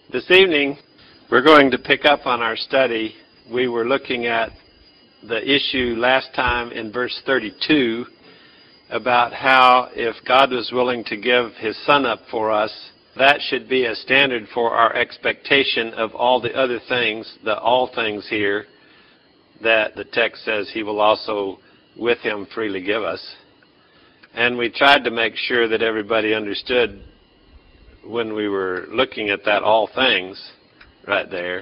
This evening, we're going to pick up on our study. We were looking at the issue last time in verse 32 about how if God was willing to give His Son up for us, that should be a standard for our expectation of all the other things, the all things here, that the text says He will also with Him freely give us. And we tried to make sure that everybody understood when we were looking at that all things right there,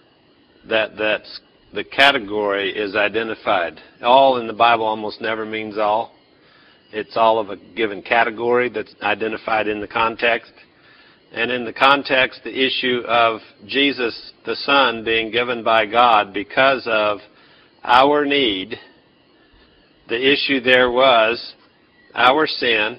that's the category is identified. All in the Bible almost never means all. It's all of a given category that's identified in the context. And in the context, the issue of Jesus, the Son, being given by God because of our need, the issue there was our sin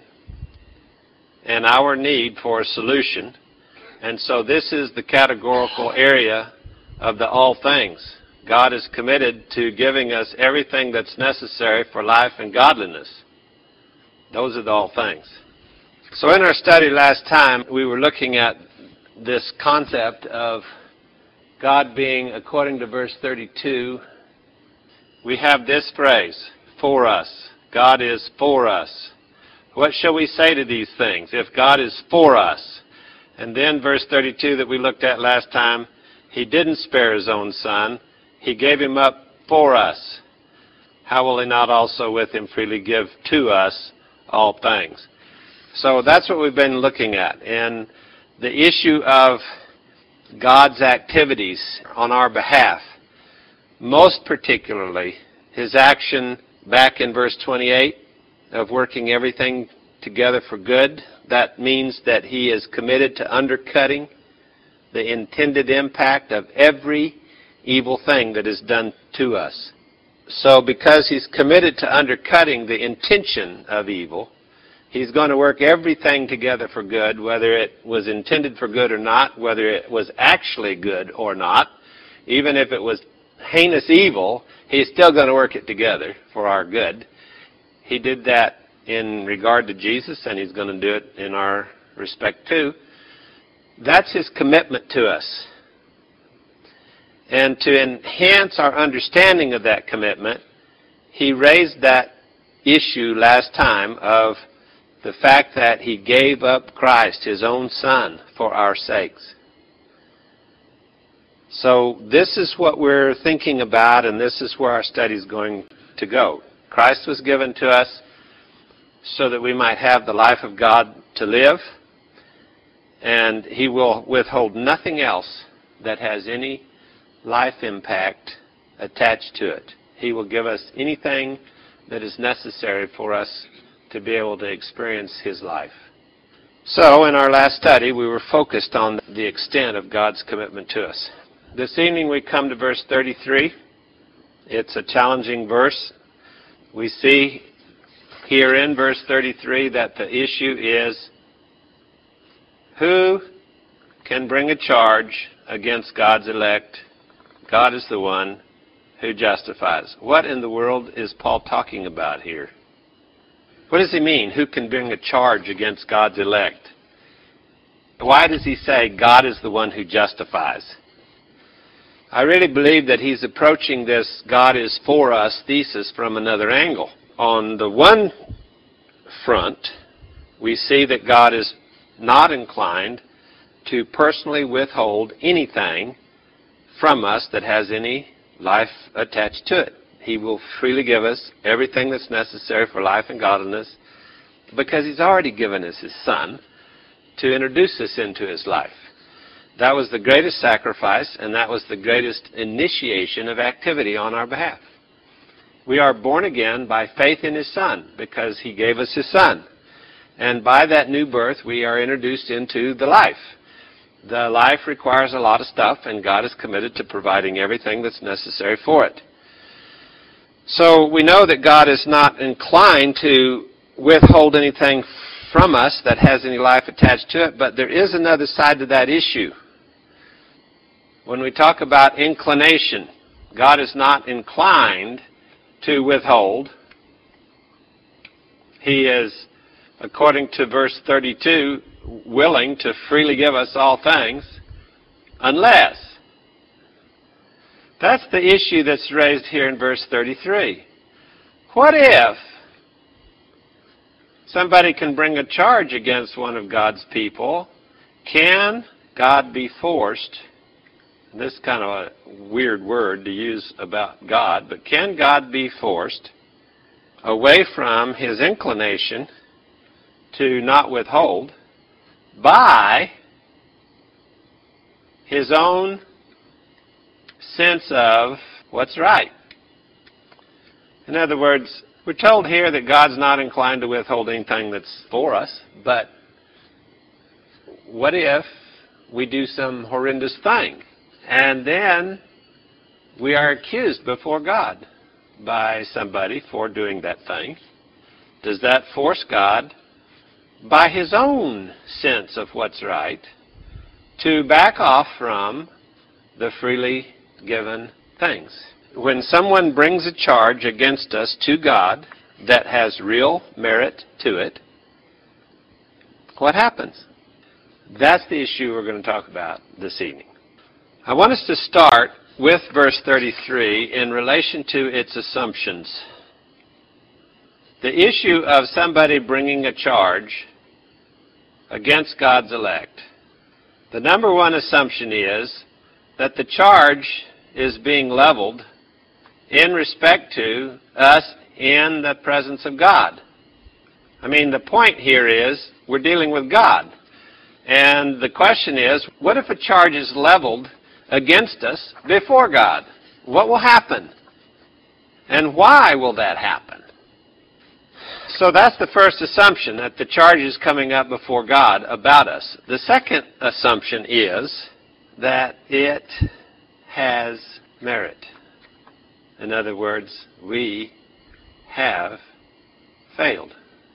and our need for a solution. And so this is the categorical area of the all things. God is committed to giving us everything that's necessary for life and godliness. Those are the all things. So in our study last time, we were looking at this concept of God being, according to verse 32, we have this phrase, for us. God is for us. What shall we say to these things? If God is for us. And then verse 32 that we looked at last time, He didn't spare His own Son. He gave Him up for us. How will He not also with Him freely give to us all things? So that's what we've been looking at. And the issue of God's activities on our behalf, most particularly His action back in verse 28 of working everything together for good. That means that He is committed to undercutting the intended impact of every evil thing that is done to us. So because He's committed to undercutting the intention of evil, He's going to work everything together for good, whether it was intended for good or not, whether it was actually good or not. Even if it was heinous evil, He's still going to work it together for our good. He did that in regard to Jesus, and He's going to do it in our respect too. That's His commitment to us. And to enhance our understanding of that commitment, He raised that issue last time of the fact that He gave up Christ, His own Son, for our sakes. So this is what we're thinking about, and this is where our study is going to go. Christ was given to us so that we might have the life of God to live, and He will withhold nothing else that has any life impact attached to it. He will give us anything that is necessary for us to be able to experience His life. So in our last study, we were focused on the extent of God's commitment to us. This evening we come to verse 33. It's a challenging verse. We see here in verse 33 that the issue is, who can bring a charge against God's elect? God is the one who justifies. What in the world is Paul talking about here? What does he mean, who can bring a charge against God's elect? Why does he say God is the one who justifies? I really believe that he's approaching this God is for us thesis from another angle. On the one front, we see that God is not inclined to personally withhold anything from us that has any life attached to it. He will freely give us everything that's necessary for life and godliness because He's already given us His Son to introduce us into His life. That was the greatest sacrifice, and that was the greatest initiation of activity on our behalf. We are born again by faith in His Son because He gave us His Son. And by that new birth, we are introduced into the life. The life requires a lot of stuff, and God is committed to providing everything that's necessary for it. So we know that God is not inclined to withhold anything from us that has any life attached to it, but there is another side to that issue. When we talk about inclination, God is not inclined to withhold. He is, according to verse 32, willing to freely give us all things. Unless. That's the issue that's raised here in verse 33. What if somebody can bring a charge against one of God's people? Can God be forced? This is kind of a weird word to use about God, but can God be forced away from his inclination to not withhold by his own sense of what's right? In other words, we're told here that God's not inclined to withhold anything that's for us, but what if we do some horrendous thing and then we are accused before God by somebody for doing that thing? Does that force God, by his own sense of what's right, to back off from the freely given things? When someone brings a charge against us to God that has real merit to it, what happens? That's the issue we're going to talk about this evening. I want us to start with verse 33 in relation to its assumptions. The issue of somebody bringing a charge against God's elect. The number one assumption is that the charge is being leveled in respect to us in the presence of God. I mean, the point here is we're dealing with God. And the question is, what if a charge is leveled against us before God? What will happen? And why will that happen? So that's the first assumption, that the charge is coming up before God about us. The second assumption is that it has merit. In other words, we have failed.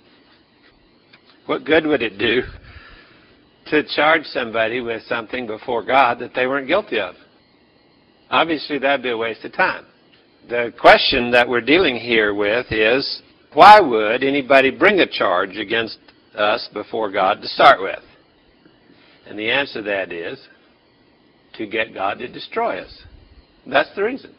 What good would it do to charge somebody with something before God that they weren't guilty of? Obviously, that'd be a waste of time. The question that we're dealing here with is, why would anybody bring a charge against us before God to start with? And the answer to that is to get God to destroy us. That's the reason.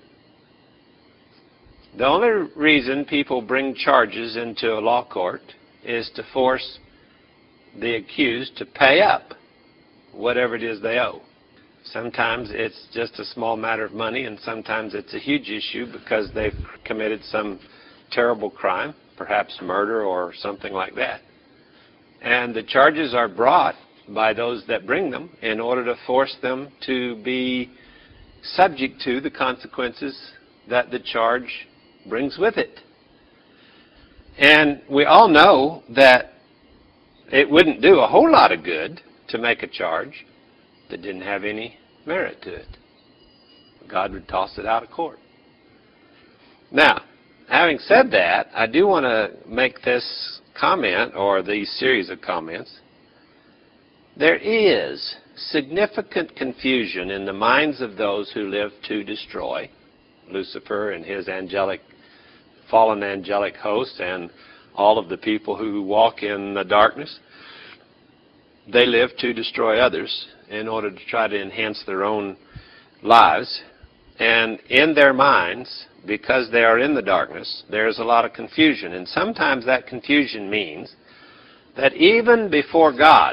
The only reason people bring charges into a law court is to force the accused to pay up whatever it is they owe. Sometimes it's just a small matter of money, and sometimes it's a huge issue because they've committed some terrible crime, perhaps murder or something like that. And the charges are brought by those that bring them in order to force them to be subject to the consequences that the charge brings with it. And we all know that it wouldn't do a whole lot of good to make a charge that didn't have any merit to it. God would toss it out of court. Now, having said that, I do want to make this comment, or these series of comments. There is significant confusion in the minds of those who live to destroy, Lucifer and his fallen angelic hosts, and all of the people who walk in the darkness. They live to destroy others in order to try to enhance their own lives. And in their minds, because they are in the darkness, there's a lot of confusion. And sometimes that confusion means that even before God,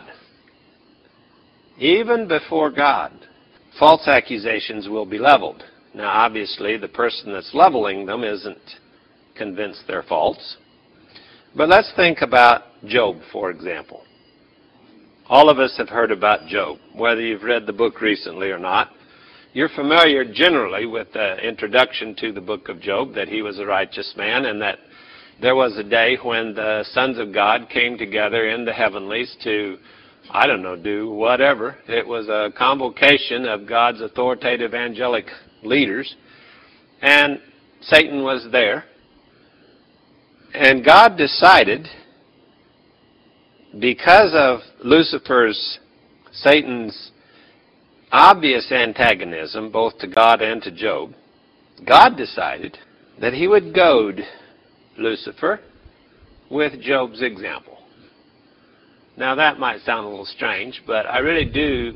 false accusations will be leveled. Now, obviously, the person that's leveling them isn't convinced they're false. But let's think about Job, for example. All of us have heard about Job, whether you've read the book recently or not. You're familiar generally with the introduction to the book of Job, that he was a righteous man and that there was a day when the sons of God came together in the heavenlies to, do whatever. It was a convocation of God's authoritative angelic leaders, and Satan was there. And God decided, because of Satan's obvious antagonism, both to God and to Job, God decided that he would goad Lucifer with Job's example. Now, that might sound a little strange, but I really do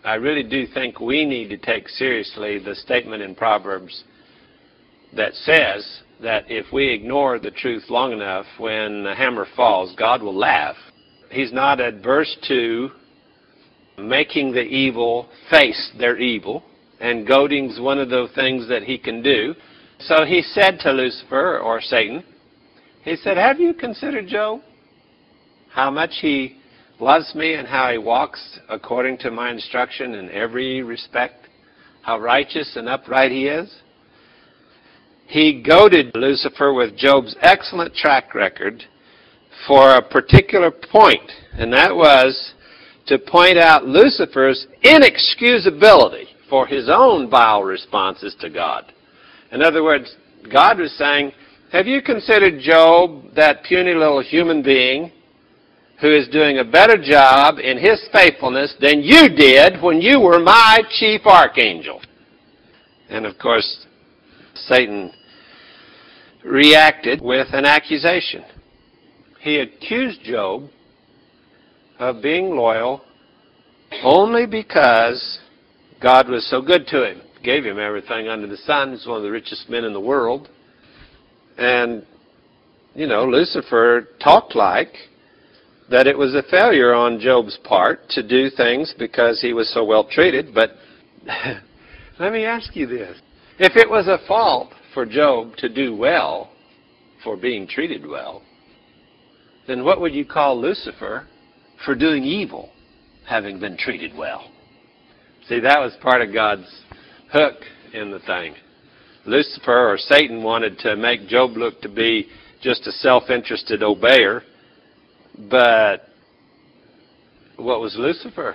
I really do think we need to take seriously the statement in Proverbs that says that if we ignore the truth long enough, when the hammer falls, God will laugh. He's not adverse to making the evil face their evil, and goading's one of the things that he can do. So he said to Lucifer, or Satan, he said, have you considered Job? How much he loves me and how he walks according to my instruction in every respect, how righteous and upright he is. He goaded Lucifer with Job's excellent track record for a particular point, and that was to point out Lucifer's inexcusability for his own vile responses to God. In other words, God was saying, have you considered Job, that puny little human being, who is doing a better job in his faithfulness than you did when you were my chief archangel? And of course, Satan reacted with an accusation. He accused Job of being loyal only because God was so good to him. Gave him everything under the sun. He's one of the richest men in the world. And, Lucifer talked like that it was a failure on Job's part to do things because he was so well treated. But let me ask you this. If it was a fault for Job to do well for being treated well, then what would you call Lucifer for doing evil, having been treated well? See, that was part of God's hook in the thing. Lucifer, or Satan, wanted to make Job look to be just a self-interested obeyer. But what was Lucifer?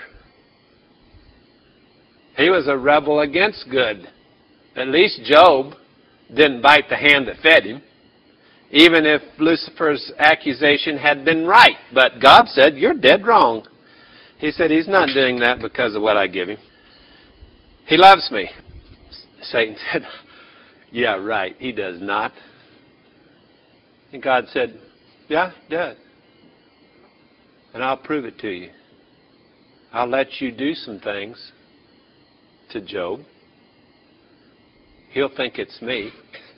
He was a rebel against good. At least Job didn't bite the hand that fed him, even if Lucifer's accusation had been right. But God said, you're dead wrong. He said, he's not doing that because of what I give him. He loves me. Satan said, yeah, right, he does not. And God said, yeah, he does. And I'll prove it to you. I'll let you do some things to Job. He'll think it's me.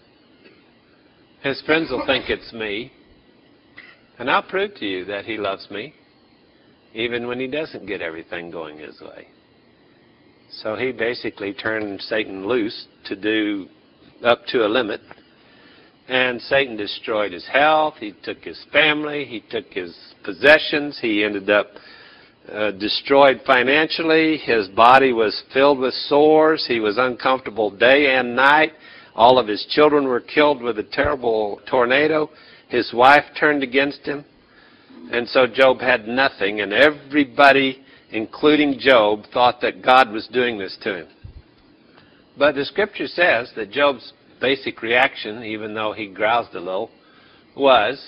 His friends will think it's me. And I'll prove to you that he loves me, even when he doesn't get everything going his way. So he basically turned Satan loose to do up to a limit. And Satan destroyed his health. He took his family. He took his possessions. He ended up destroyed financially. His body was filled with sores. He was uncomfortable day and night. All of his children were killed with a terrible tornado. His wife turned against him. And so Job had nothing, and everybody, including Job, thought that God was doing this to him. But the Scripture says that Job's basic reaction, even though he groused a little, was,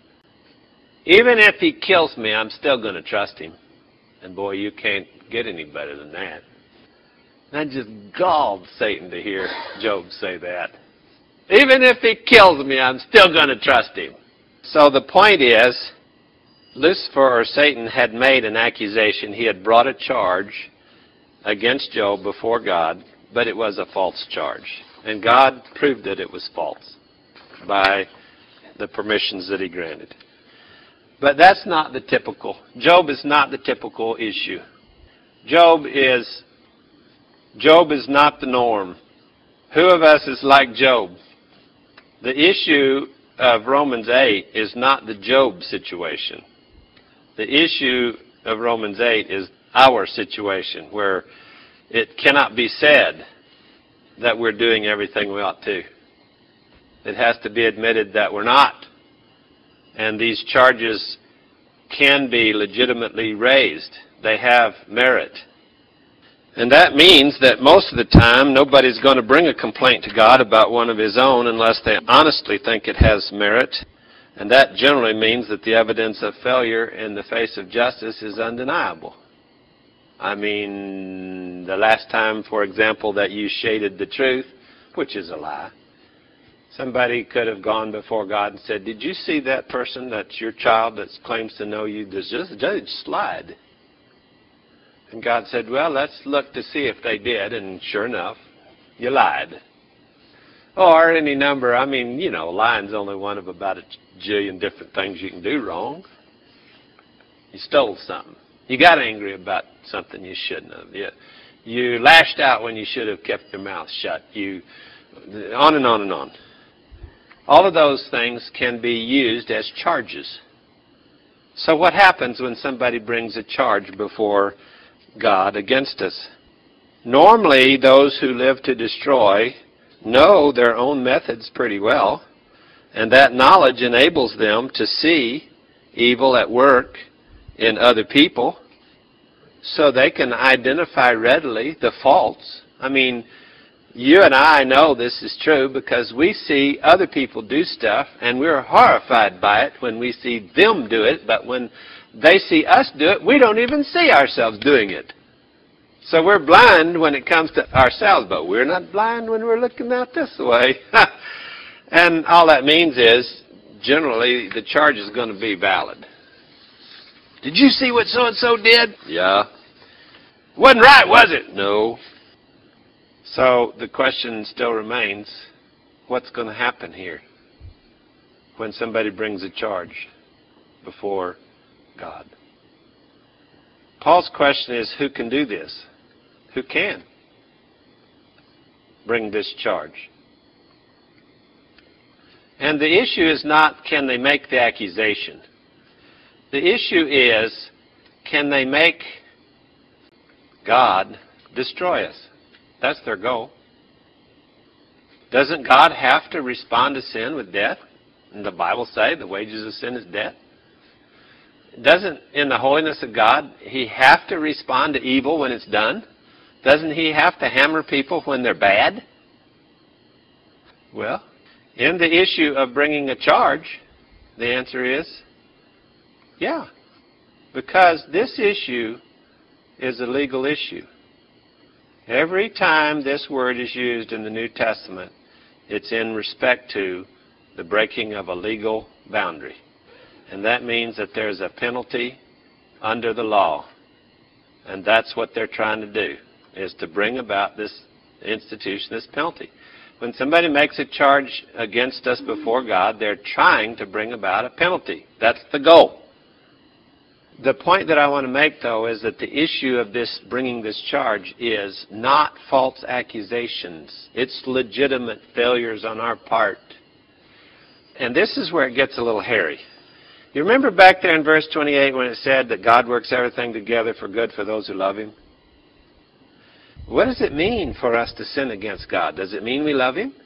even if he kills me, I'm still going to trust him. And boy, you can't get any better than that. That just galled Satan to hear Job say that. Even if he kills me, I'm still going to trust him. So the point is, Lucifer, or Satan, had made an accusation. He had brought a charge against Job before God, but it was a false charge. And God proved that it was false by the permissions that he granted. But that's not the typical. Job is not the typical issue. Job is not the norm. Who of us is like Job? The issue of Romans 8 is not the Job situation. The issue of Romans 8 is our situation, where it cannot be said that we're doing everything we ought to. It has to be admitted that we're not. And these charges can be legitimately raised. They have merit. And that means that most of the time, nobody's going to bring a complaint to God about one of his own unless they honestly think it has merit. And that generally means that the evidence of failure in the face of justice is undeniable. I mean, the last time, for example, that you shaded the truth, which is a lie, somebody could have gone before God and said, did you see that person, that's your child, that claims to know you? Does this judge slide? And God said, well, let's look to see if they did. And sure enough, you lied. Or any number. I mean, lying's only one of about a jillion different things you can do wrong. You stole something. You got angry about something you shouldn't have. You lashed out when you should have kept your mouth shut. On and on and on. All of those things can be used as charges. So what happens when somebody brings a charge before God against us? Normally, those who live to destroy know their own methods pretty well, and that knowledge enables them to see evil at work in other people, so they can identify readily the faults. I mean, you and I know this is true because we see other people do stuff, and we're horrified by it when we see them do it, but when they see us do it, we don't even see ourselves doing it. So we're blind when it comes to ourselves, but we're not blind when we're looking out this way. And all that means is, generally, the charge is going to be valid. Did you see what so-and-so did? Yeah. Wasn't right, was it? No. So the question still remains, what's going to happen here when somebody brings a charge before God? Paul's question is, who can do this? Who can bring this charge? And the issue is not, can they make the accusation? The issue is, can they make God destroy us? That's their goal. Doesn't God have to respond to sin with death? Doesn't the Bible say the wages of sin is death? Doesn't, in the holiness of God, He have to respond to evil when it's done? Doesn't He have to hammer people when they're bad? Well, in the issue of bringing a charge, the answer is, yeah. Because this issue is a legal issue. Every time this word is used in the New Testament, it's in respect to the breaking of a legal boundary. And that means that there's a penalty under the law. And that's what they're trying to do, is to bring about this institution, this penalty. When somebody makes a charge against us before God, they're trying to bring about a penalty. That's the goal. The point that I want to make, though, is that the issue of this bringing this charge is not false accusations. It's legitimate failures on our part. And this is where it gets a little hairy. You remember back there in verse 28 when it said that God works everything together for good for those who love Him? What does it mean for us to sin against God? Does it mean we love Him?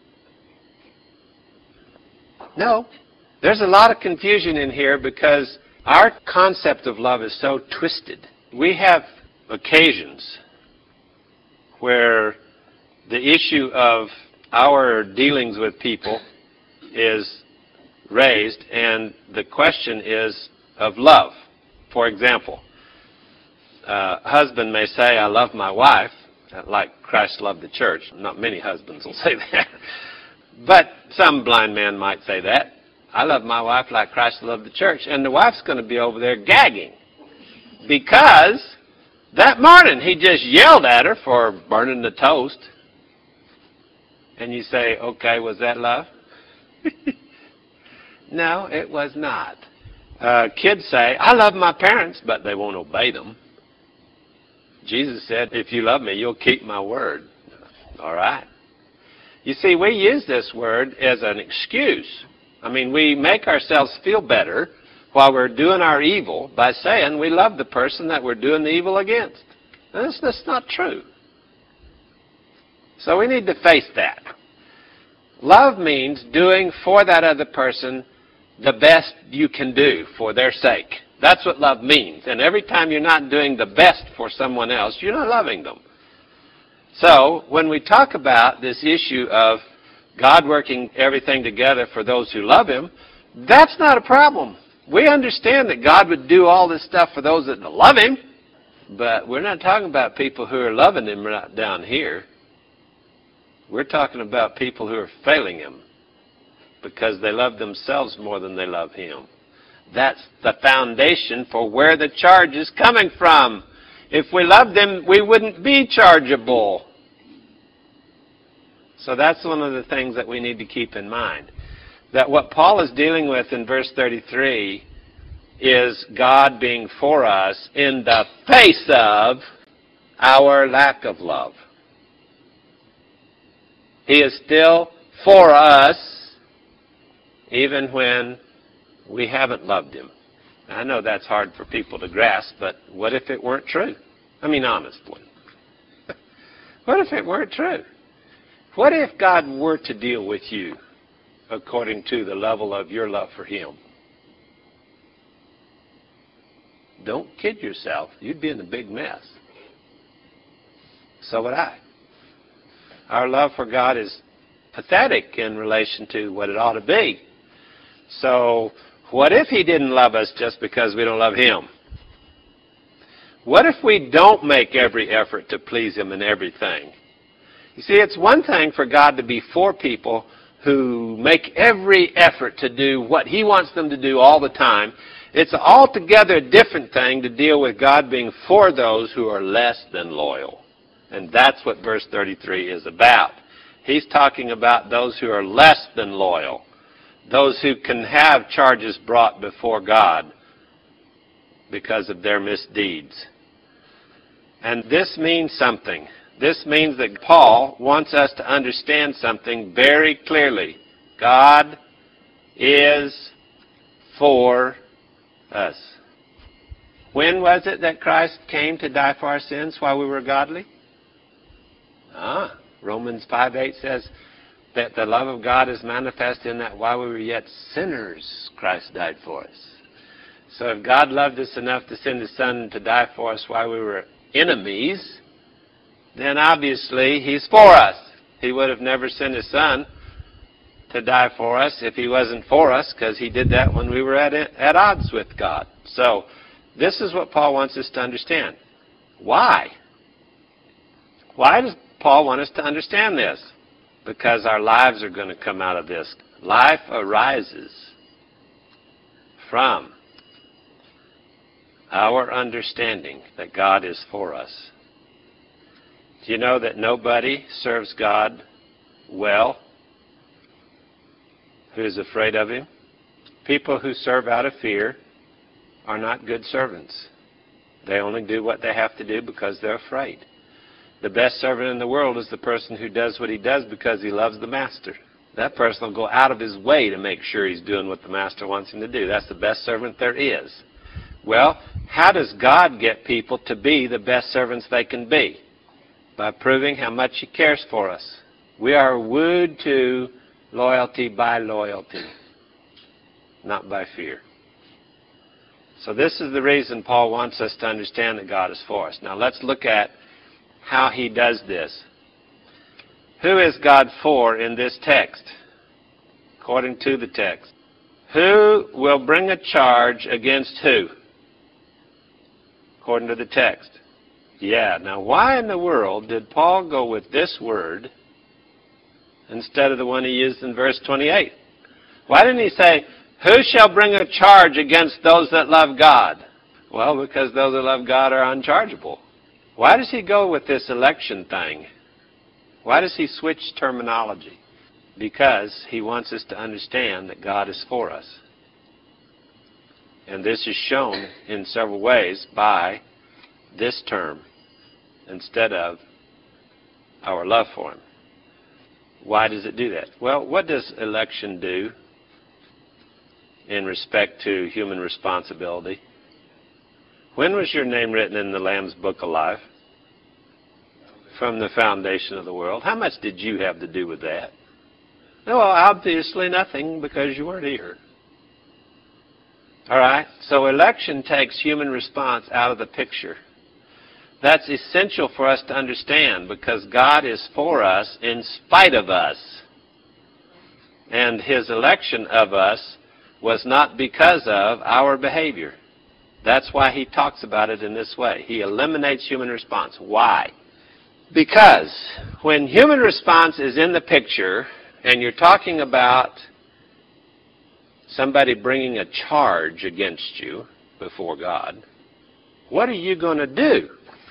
No. There's a lot of confusion in here because our concept of love is so twisted. We have occasions where the issue of our dealings with people is raised, and the question is of love. For example, a husband may say, I love my wife, like Christ loved the church. Not many husbands will say that. But some blind man might say that. I love my wife like Christ loved the church. And the wife's going to be over there gagging. Because that morning he just yelled at her for burning the toast. And you say, okay, was that love? No, it was not. Kids say, I love my parents, but they won't obey them. Jesus said, if you love me, you'll keep my word. All right. You see, we use this word as an excuse. I mean, we make ourselves feel better while we're doing our evil by saying we love the person that we're doing the evil against. And that's not true. So we need to face that. Love means doing for that other person the best you can do for their sake. That's what love means. And every time you're not doing the best for someone else, you're not loving them. So when we talk about this issue of God working everything together for those who love Him, that's not a problem. We understand that God would do all this stuff for those that love Him, but we're not talking about people who are loving Him right down here. We're talking about people who are failing Him because they love themselves more than they love Him. That's the foundation for where the charge is coming from. If we loved him, we wouldn't be chargeable. So that's one of the things that we need to keep in mind. That what Paul is dealing with in verse 33 is God being for us in the face of our lack of love. He is still for us even when we haven't loved him. I know that's hard for people to grasp, but what if it weren't true? I mean, honestly. What if it weren't true? What if God were to deal with you according to the level of your love for him? Don't kid yourself. You'd be in a big mess. So would I. Our love for God is pathetic in relation to what it ought to be. So what if he didn't love us just because we don't love him? What if we don't make every effort to please him in everything? You see, it's one thing for God to be for people who make every effort to do what he wants them to do all the time. It's an altogether different thing to deal with God being for those who are less than loyal. And that's what verse 33 is about. He's talking about those who are less than loyal. Those who can have charges brought before God because of their misdeeds. And this means something. This means that Paul wants us to understand something very clearly. God is for us. When was it that Christ came to die for our sins while we were godly? Romans 5:8 says that the love of God is manifest in that while we were yet sinners, Christ died for us. So if God loved us enough to send his Son to die for us while we were enemies, then obviously he's for us. He would have never sent his Son to die for us if he wasn't for us, because he did that when we were at odds with God. So this is what Paul wants us to understand. Why? Why does Paul want us to understand this? Because our lives are going to come out of this. Life arises from our understanding that God is for us. Do you know that nobody serves God well who is afraid of him? People who serve out of fear are not good servants. They only do what they have to do because they're afraid. The best servant in the world is the person who does what he does because he loves the master. That person will go out of his way to make sure he's doing what the master wants him to do. That's the best servant there is. Well, how does God get people to be the best servants they can be? By proving how much he cares for us. We are wooed to loyalty by loyalty, not by fear. So this is the reason Paul wants us to understand that God is for us. Now let's look at how he does this. Who is God for in this text? According to the text. Who will bring a charge against who? According to the text. Yeah, now why in the world did Paul go with this word instead of the one he used in verse 28? Why didn't he say, who shall bring a charge against those that love God? Well, because those that love God are unchargeable. Why does he go with this election thing? Why does he switch terminology? Because he wants us to understand that God is for us. And this is shown in several ways by this term instead of our love for him. Why does it do that? Well, what does election do in respect to human responsibility? When was your name written in the Lamb's Book of Life? From the foundation of the world. How much did you have to do with that? No, well, obviously nothing, because you weren't here. All right? So election takes human response out of the picture. That's essential for us to understand, because God is for us in spite of us. And his election of us was not because of our behavior. That's why he talks about it in this way. He eliminates human response. Why? Because when human response is in the picture, and you're talking about somebody bringing a charge against you before God, what are you going to do?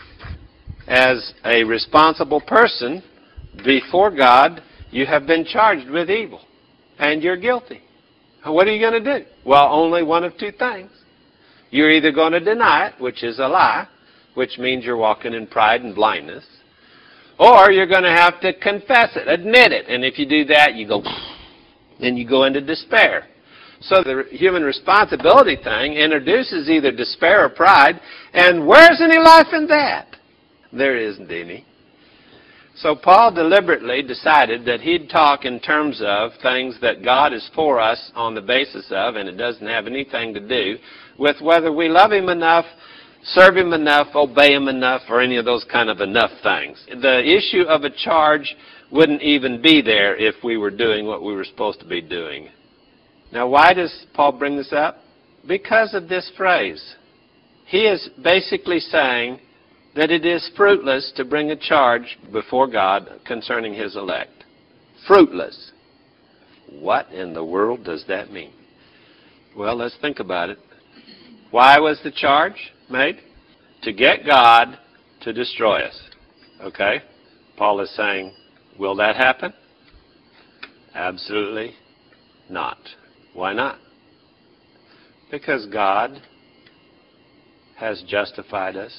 as a responsible person before God, you have been charged with evil, and you're guilty. What are you going to do? Well, only one of two things. You're either going to deny it, which is a lie, which means you're walking in pride and blindness, or you're going to have to confess it, admit it. And if you do that, then you go into despair. So the human responsibility thing introduces either despair or pride, and where's any life in that? There isn't any. So Paul deliberately decided that he'd talk in terms of things that God is for us on the basis of, and it doesn't have anything to do with whether we love Him enough, serve Him enough, obey Him enough, or any of those kind of enough things. The issue of a charge wouldn't even be there if we were doing what we were supposed to be doing. Now, why does Paul bring this up? Because of this phrase. He is basically saying that it is fruitless to bring a charge before God concerning His elect. Fruitless. What in the world does that mean? Well, let's think about it. Why was the charge made? To get God to destroy us. Okay? Paul is saying, will that happen? Absolutely not. Why not? Because God has justified us.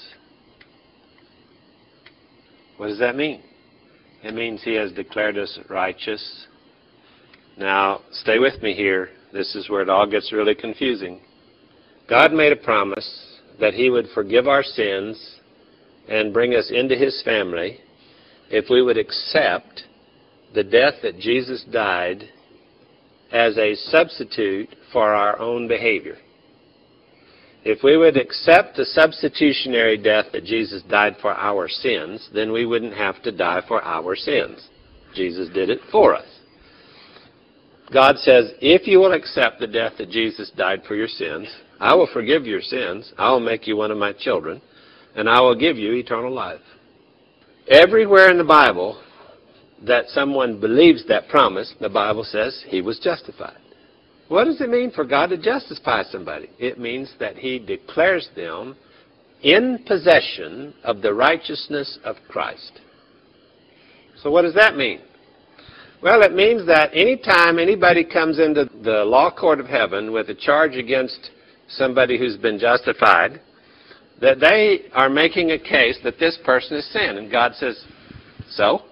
What does that mean? It means He has declared us righteous. Now, stay with me here. This is where it all gets really confusing. God made a promise that He would forgive our sins and bring us into His family if we would accept the death that Jesus died as a substitute for our own behavior. If we would accept the substitutionary death that Jesus died for our sins, then we wouldn't have to die for our sins. Jesus did it for us. God says, if you will accept the death that Jesus died for your sins, I will forgive your sins, I will make you one of my children, and I will give you eternal life. Everywhere in the Bible that someone believes that promise, the Bible says He was justified. What does it mean for God to justify somebody? It means that He declares them in possession of the righteousness of Christ. So what does that mean? Well, it means that any time anybody comes into the law court of heaven with a charge against somebody who's been justified, that they are making a case that this person has sinned. And God says, so?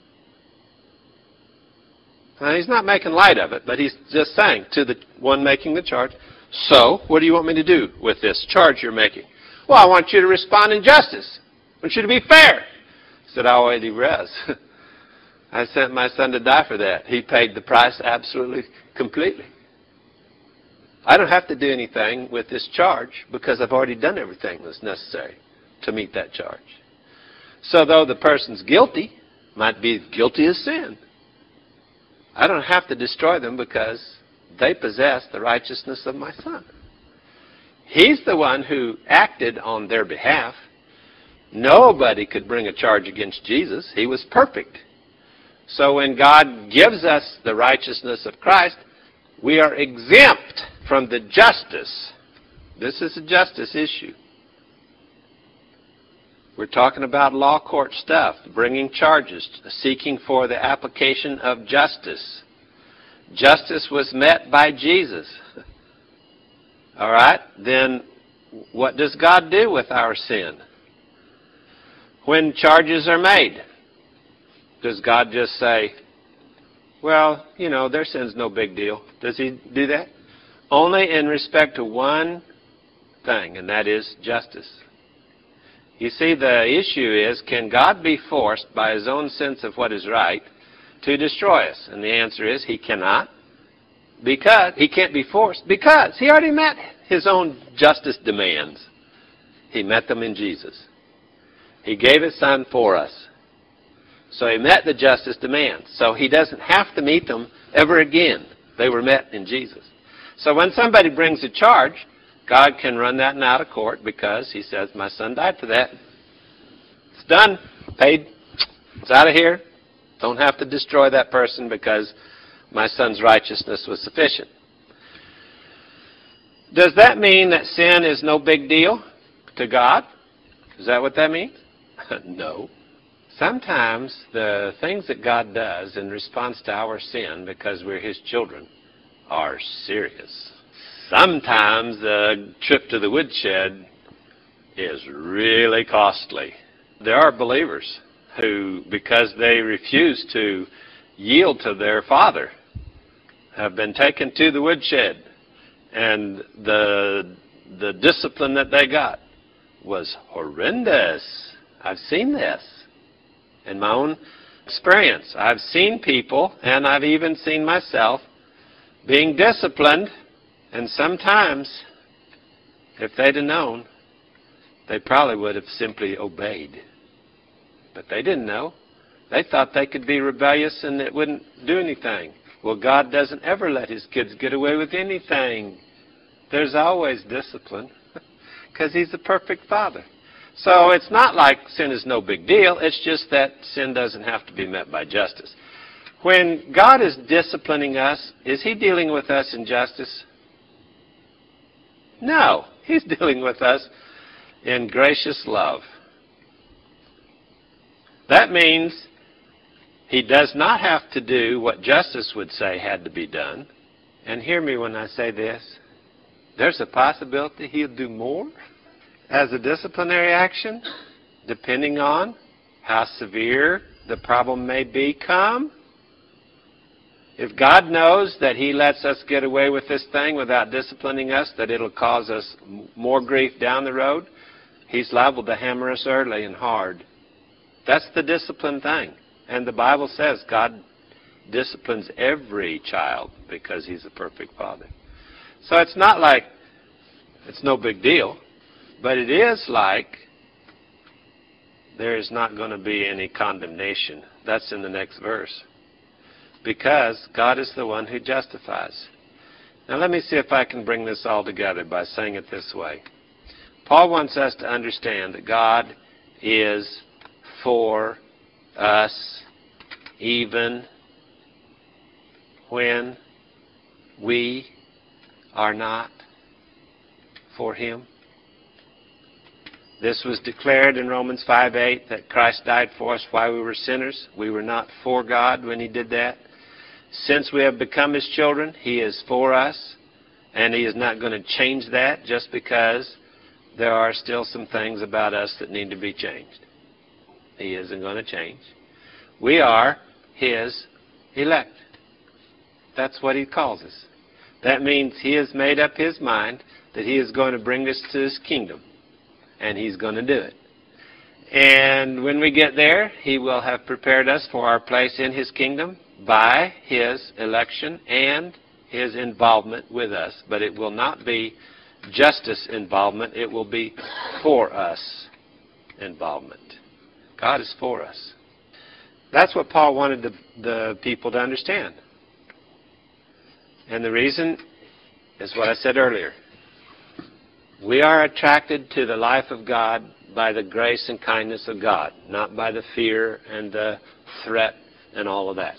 Now, He's not making light of it, but He's just saying to the one making the charge, so, what do you want me to do with this charge you're making? Well, I want you to respond in justice. I want you to be fair. He said, oh, Eddie Rez, I sent my son to die for that. He paid the price absolutely, completely. I don't have to do anything with this charge because I've already done everything that's necessary to meet that charge. So though the person's guilty, might be guilty of sin, I don't have to destroy them because they possess the righteousness of my son. He's the one who acted on their behalf. Nobody could bring a charge against Jesus. He was perfect. So when God gives us the righteousness of Christ, we are exempt from the justice. This is a justice issue. We're talking about law court stuff, bringing charges, seeking for the application of justice. Justice was met by Jesus. All right? Then what does God do with our sin? When charges are made, does God just say, well, you know, their sin's no big deal? Does He do that? Only in respect to one thing, and that is justice. You see, the issue is, can God be forced by His own sense of what is right to destroy us? And the answer is, He cannot. Because He can't be forced. Because He already met His own justice demands. He met them in Jesus. He gave His Son for us. So He met the justice demands. So He doesn't have to meet them ever again. They were met in Jesus. So when somebody brings a charge, God can run that out of court because He says, my son died for that. It's done. Paid. It's out of here. Don't have to destroy that person because my son's righteousness was sufficient. Does that mean that sin is no big deal to God? Is that what that means? No. Sometimes the things that God does in response to our sin, because we're His children, are serious. Sometimes the trip to the woodshed is really costly. There are believers who, because they refuse to yield to their father, have been taken to the woodshed, and the discipline that they got was horrendous. I've seen this in my own experience. I've seen people, and I've even seen myself, being disciplined, and sometimes, if they'd have known, they probably would have simply obeyed. But they didn't know. They thought they could be rebellious and it wouldn't do anything. Well, God doesn't ever let His kids get away with anything. There's always discipline because He's a perfect Father. So it's not like sin is no big deal. It's just that sin doesn't have to be met by justice. When God is disciplining us, is He dealing with us in justice? No. He's dealing with us in gracious love. That means He does not have to do what justice would say had to be done. And hear me when I say this. There's a possibility He'll do more as a disciplinary action, depending on how severe the problem may become. If God knows that He lets us get away with this thing without disciplining us, that it'll cause us more grief down the road, He's liable to hammer us early and hard. That's the discipline thing. And the Bible says God disciplines every child because He's a perfect Father. So it's not like it's no big deal, but it is like there is not going to be any condemnation. That's in the next verse. Because God is the one who justifies. Now let me see if I can bring this all together by saying it this way. Paul wants us to understand that God is for us even when we are not for Him. This was declared in Romans 5:8 that Christ died for us while we were sinners. We were not for God when He did that. Since we have become His children, He is for us, and He is not going to change that just because there are still some things about us that need to be changed. He isn't going to change. We are His elect. That's what He calls us. That means He has made up His mind that He is going to bring us to His kingdom, and He's going to do it. And when we get there, He will have prepared us for our place in His kingdom by His election and His involvement with us. But it will not be justice involvement. It will be for us involvement. God is for us. That's what Paul wanted the people to understand. And the reason is what I said earlier. We are attracted to the life of God by the grace and kindness of God, not by the fear and the threat and all of that.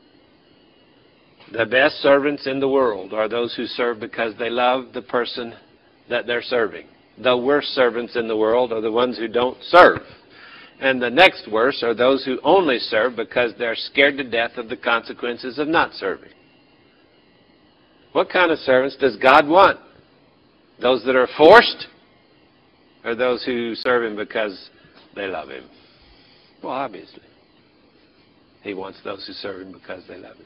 The best servants in the world are those who serve because they love the person that they're serving. The worst servants in the world are the ones who don't serve. And the next worst are those who only serve because they're scared to death of the consequences of not serving. What kind of servants does God want? Those that are forced, or those who serve Him because they love Him? Well, obviously. He wants those who serve Him because they love Him.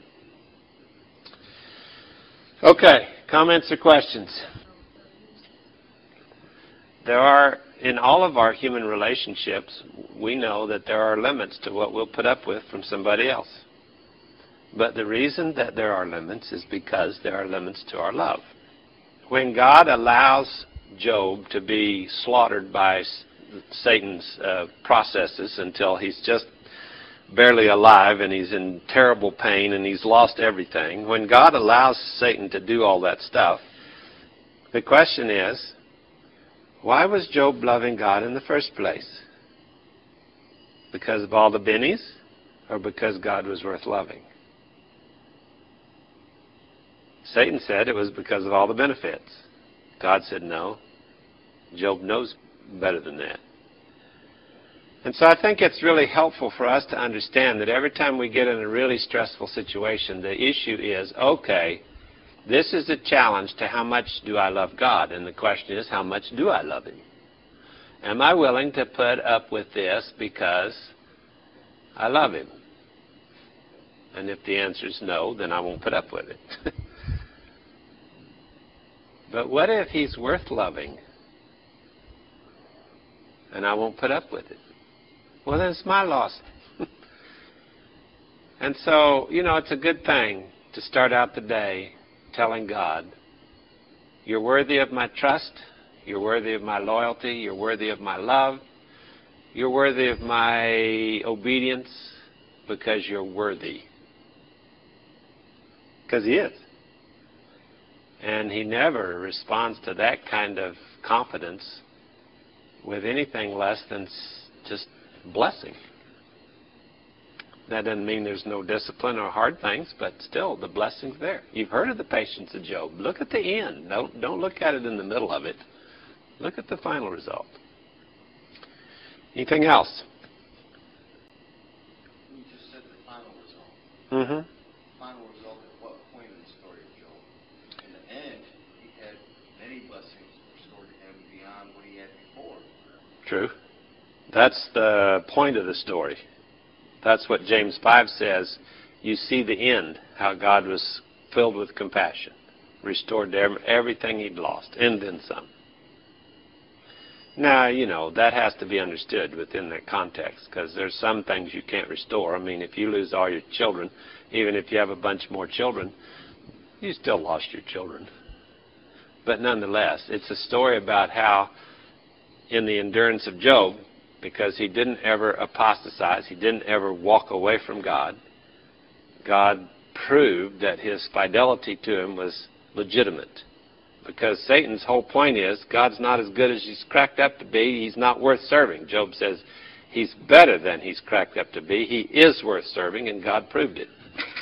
Okay, comments or questions? There are, in all of our human relationships, we know that there are limits to what we'll put up with from somebody else. But the reason that there are limits is because there are limits to our love. When God allows Job to be slaughtered by Satan's processes until he's just barely alive and he's in terrible pain and he's lost everything, when God allows Satan to do all that stuff, the question is, why was Job loving God in the first place? Because of all the bennies, or because God was worth loving? Satan said it was because of all the benefits. God said no. Job knows better than that. And so I think it's really helpful for us to understand that every time we get in a really stressful situation, the issue is, okay, this is a challenge to how much do I love God? And the question is, how much do I love Him? Am I willing to put up with this because I love Him? And if the answer is no, then I won't put up with it. But what if He's worth loving and I won't put up with it? Well, then it's my loss. And so, it's a good thing to start out the day telling God, you're worthy of my trust, you're worthy of my loyalty, you're worthy of my love, you're worthy of my obedience because you're worthy. Because He is. And He never responds to that kind of confidence with anything less than just blessing. That doesn't mean there's no discipline or hard things, but still, the blessing's there. You've heard of the patience of Job. Look at the end. Don't look at it in the middle of it. Look at the final result. Anything else? You just said the final result. Mm-hmm. Final result at what point in the story of Job? In the end, he had many blessings restored to him beyond what he had before. True. That's the point of the story. That's what James 5 says. You see the end, how God was filled with compassion, restored everything He'd lost, and then some. Now, that has to be understood within that context, because there's some things you can't restore. I mean, if you lose all your children, even if you have a bunch more children, you still lost your children. But nonetheless, it's a story about how, in the endurance of Job, because he didn't ever apostatize, he didn't ever walk away from God, God proved that his fidelity to Him was legitimate. Because Satan's whole point is, God's not as good as He's cracked up to be, He's not worth serving. Job says, He's better than He's cracked up to be, He is worth serving, and God proved it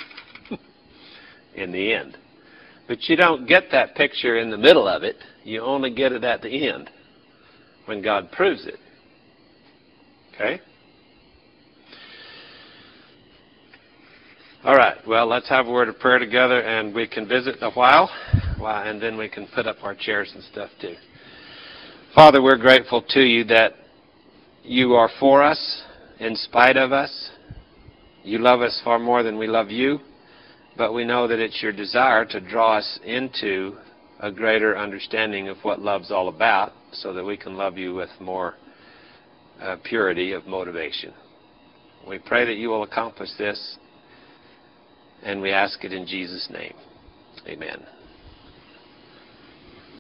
in the end. But you don't get that picture in the middle of it, you only get it at the end, when God proves it. Okay? All right. Well, let's have a word of prayer together, and we can visit a while, and then we can put up our chairs and stuff too. Father, we're grateful to You that You are for us in spite of us. You love us far more than we love You, but we know that it's Your desire to draw us into a greater understanding of what love's all about so that we can love You with more purity of motivation. We pray that You will accomplish this, and we ask it in Jesus' name. Amen.